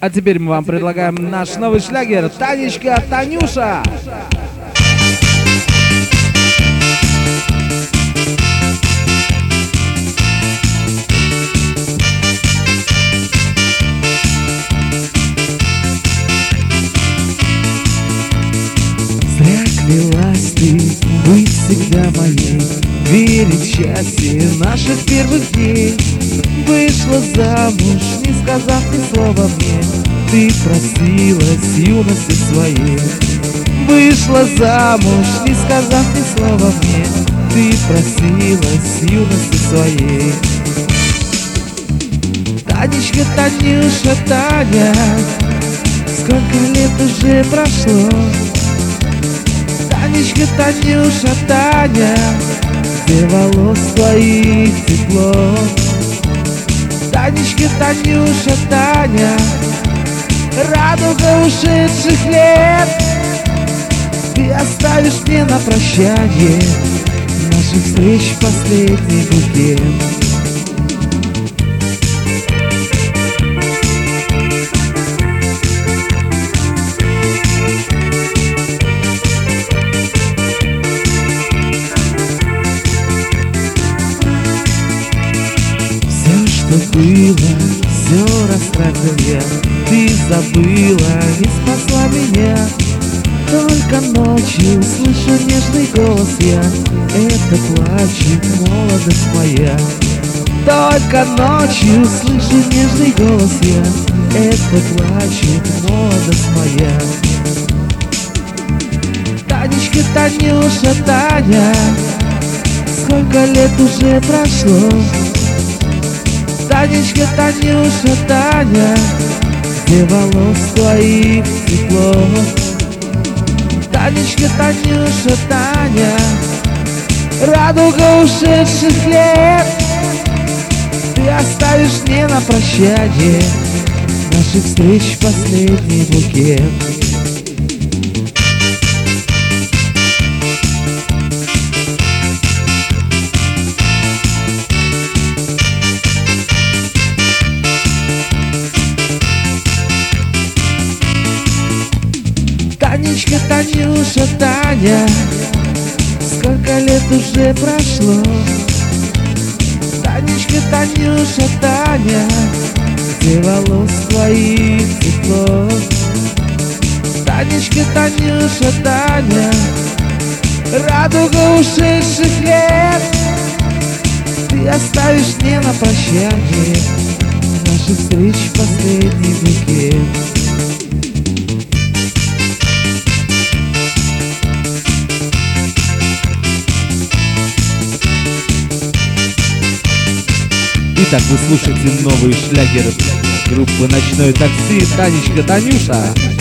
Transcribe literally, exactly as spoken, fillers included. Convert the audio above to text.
А теперь мы вам предлагаем наш новый шлягер «Танечка, Танюша». Зря клялась ты быть всегда моей, верить в счастье наших первых дней. Вышла замуж, не сказав ни слова мне, ты простилась юности своей. Вышла замуж, не сказав ни слова мне, ты простилась юности своей. Танечка, Танюша, Таня, сколько лет уже прошло. Танечка, Танюша, Таня, где волос твоих тепло. Танечка, Танюша, Таня, радуга ушедших лет. Ты оставишь мне на прощание наших встреч последний букет. Было, все растратил я, ты забыла, не спасла меня. Только ночью слышу нежный голос я, это плачет молодость моя. Только ночью слышу нежный голос я, это плачет молодость моя. Танечка, Танюша, Таня, сколько лет уже прошло. Танечка, Танюша, Таня, где волос твоих тепло. Танечка, Танюша, Таня, радуга ушедших лет. Ты оставишь мне на прощание наших встреч последний букет. Танечка, Танюша, Таня, сколько лет уже прошло. Танечка, Танюша, Таня, где волос твоих тепло. Танечка, Танюша, Таня, радуга ушедших лет. Ты оставишь мне на прощание наших встреч последний букет. Итак, вы слушаете новый шлягер группы «Ночное такси» «Танечка, Танюша».